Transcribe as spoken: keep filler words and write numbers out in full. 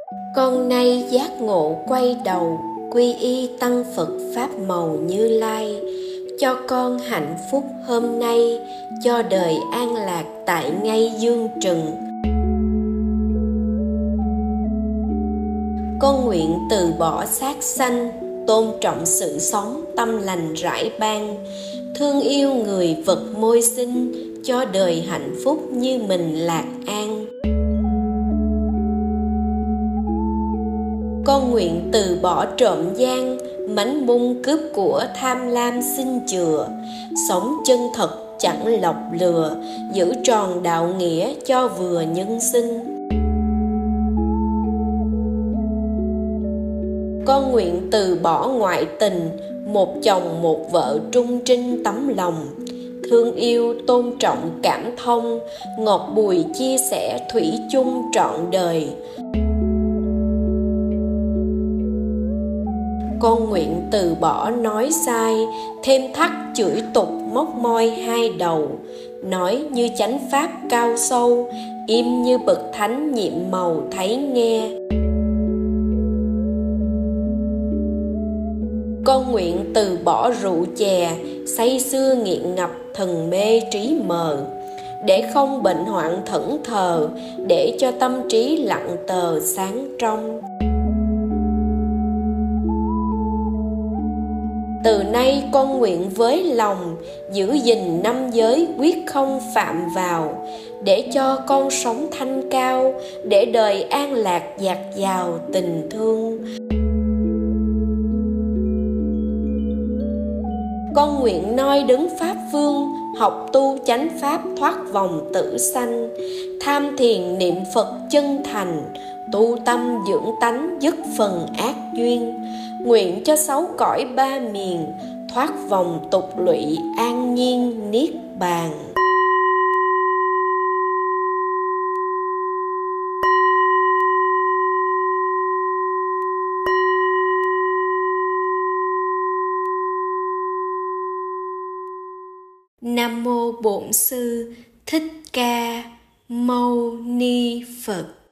Con nay giác ngộ quay đầu, quy y tăng Phật Pháp màu Như Lai. Cho con hạnh phúc hôm nay, cho đời an lạc tại ngay dương trừng. Con nguyện từ bỏ xác sanh, tôn trọng sự sống tâm lành rải ban. Thương yêu người vật môi sinh, cho đời hạnh phúc như mình lạc an. Con nguyện từ bỏ trộm gian, mánh mung cướp của tham lam xin chừa. Sống chân thật chẳng lọc lừa, giữ tròn đạo nghĩa cho vừa nhân sinh. Con nguyện từ bỏ ngoại tình, một chồng một vợ trung trinh tấm lòng. Thương yêu tôn trọng cảm thông, ngọt bùi chia sẻ thủy chung trọn đời. Con nguyện từ bỏ nói sai, thêm thắt chửi tục móc môi hai đầu. Nói như chánh pháp cao sâu, im như bậc thánh nhiệm màu thấy nghe. Con nguyện từ bỏ rượu chè, say sưa nghiện ngập thần mê trí mờ. Để không bệnh hoạn thẫn thờ, để cho tâm trí lặng tờ sáng trong. Từ nay con nguyện với lòng, giữ gìn năm giới quyết không phạm vào. Để cho con sống thanh cao, để đời an lạc dạt dào tình thương. Con nguyện noi đứng Pháp Vương, học tu chánh Pháp thoát vòng tử sanh. Tham thiền niệm Phật chân thành, tu tâm dưỡng tánh dứt phần ác duyên. Nguyện cho sáu cõi ba miền, thoát vòng tục lụy an nhiên niết bàn. Nam mô Bổn Sư Thích Ca Mâu Ni Phật.